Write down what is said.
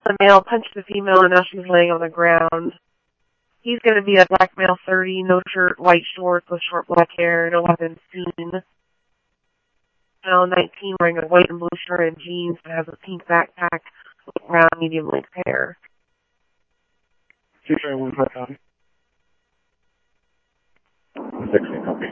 the male punched the female, and now she's laying on the ground. He's going to be a black male, 30, no shirt, white shorts with short black hair, no weapons seen. Male, 19, wearing a white and blue shirt and jeans, but has a pink backpack with brown, medium-length hair. 231, copy. 16, copy.